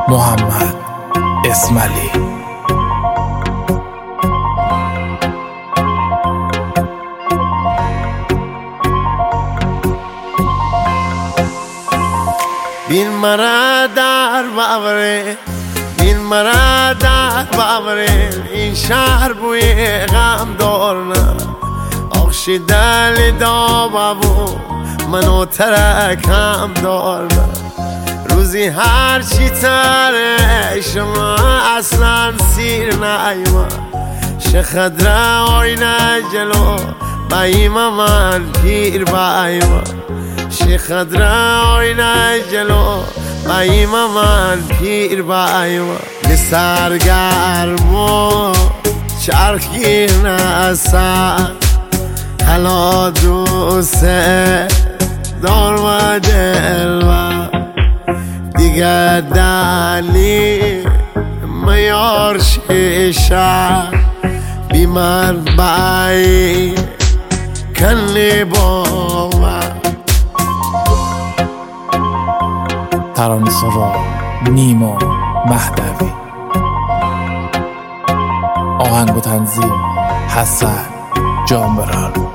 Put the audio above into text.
محمد اسماعیلی. بین مرا در ببره، بین مرا در ببره، این شهر بوی غم دارن آخشی دل دابو منو ترکم دارن. روزی هر چی تره شما اصلا سیر نیما شخدره آینه جلو بایما من پیر بایما شخدره آینه جلو بایما من پیر بایما سرگرم چرخی نسن حالا دوست دار و دلم دیگه دلی میار شیشه بی من بایی کنی با من. ترانه‌سرا نیما مهدوی. آهنگ و تنظیم حسن جانبران.